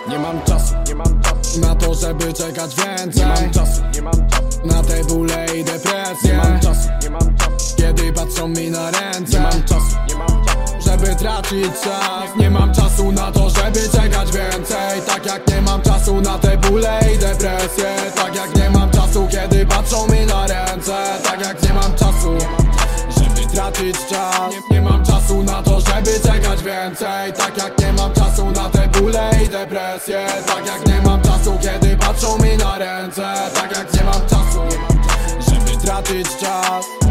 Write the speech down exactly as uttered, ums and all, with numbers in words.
Nie mam czasu, nie mam czasu na to, żeby czekać więcej. Nie mam czasu, nie mam czasu na te bóle i depresje. Nie mam czasu, nie mam czasu kiedy patrzą mi na ręce. Nie mam czasu, nie mam czasu żeby tracić czas. Nie mam czasu na to, żeby czekać więcej. Tak jak nie mam czasu na te bóle i depresje. Tak jak nie mam czasu, kiedy patrzą mi na ręce. Tak jak nie mam czasu, żeby tracić czas. Nie, nie mam czasu na to, żeby czekać więcej. Tak jak nie mam czasu na te bóle i depresje. Tak jak nie mam czasu, kiedy patrzą mi na ręce. Tak jak nie mam czasu, żeby tracić czas.